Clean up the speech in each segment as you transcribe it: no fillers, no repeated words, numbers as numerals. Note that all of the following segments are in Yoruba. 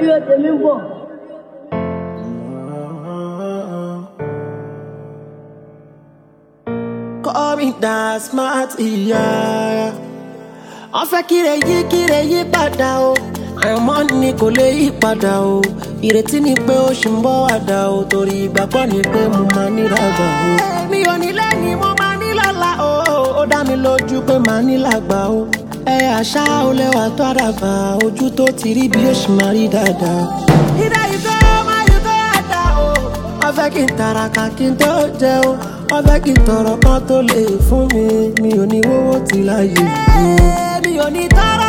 Ire tèmi ń bọ̀. Call me that smart, yeah. Wọ́n fẹ́ kíre yí padà o. Àìmọ́ ni kò lè yí padà o. Ìrètí ni pé ó ṣì ń bọ̀ wá dà o. Torí ìgbàgbọ́ ni pé mo máa ní lágbà o. Mi ò ní lẹ́yìn mo máa ní lọ́la o. Ó dá mi lójú pé màá ní lágbà o. Àṣà ò lẹ́wà tó àdàbà. Ojú tó ti rí bí ó ṣì máa rí dáadáa. Ìdá ìfẹ́ máa yí tó àdá o. Wọ́n fẹ́ kí n tàràkà kí n tó jẹun. Wọ́n fẹ́ kí n tọrọ kan tó lè fún mi. Mi ò ní wówó ti láyé mi. Mi ò ní tọrọ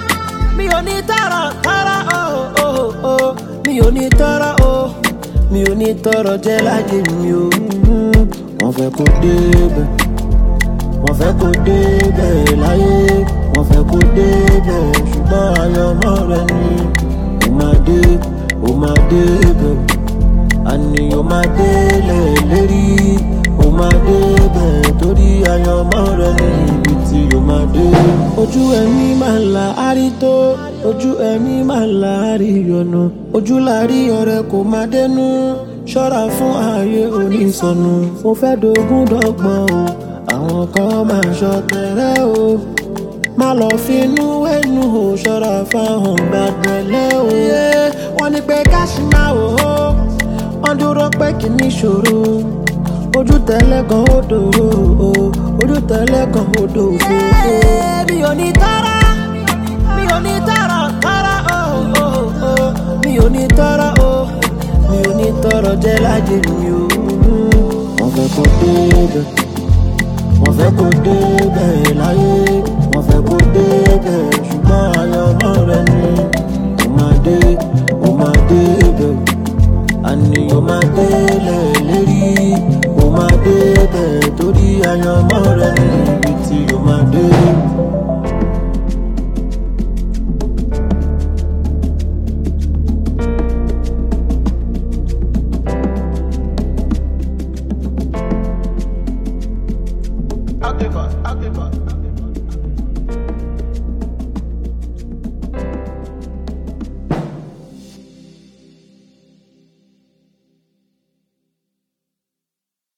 mi ò ní tọrọ mi ò ní tọrọ jẹ láyé mi o. Wọ́n fẹ́ kó débẹ̀, wọ́n fẹ́ kó débẹ̀ láyé, wọ́n fẹ́ kó débẹ̀ ṣùgbọ́n àyànmọ́ rẹ ni ó máa débẹ̀, àní ó máa délẹ̀ lérí, ó máa débẹ̀ torí àyànmọ́ rẹ ni ibi tí ó máa dé. Ojú ẹni máa là á rí tó, ojú ẹni máa là á rí yọnu, ojú láàrí ọ̀rẹ́ kò máa dẹnu, ṣọ́ra fún ààyè onísọnù. Mo fẹ́ dogún dọ́gbọ́n o, àwọn kan máa ṣọ̀tẹ̀rẹ̀ o, má lọ finú ẹnu o, ṣọ́ra fáwọn gbàgbẹ́lẹ́ o. Wọ́n ní pé káṣí máa wò ó, wọ́n dúró pé kì ní ṣòro, ojú tẹ́lẹ̀ kan ó dòwó o, ojú tẹ́lẹ̀ kan ó dòwó o. Mi ò ní tọrọ, mi ò ní tọrọ o, mi ò ní tọrọ o, mi ò ní tọrọ jẹ láyé mi o. Wọ́n fẹ́ kó débẹ̀, wọ́n fẹ́ kó débẹ̀ láyé, wọ́n fẹ́ kó débẹ̀ ṣùgbọ́n àyànmọ́ rẹ ni ó máa débẹ̀, àní ó máa délẹ̀ lérí, ó máa débẹ̀ torí àyànmọ́ rẹ ni ibi tí ó máa dé.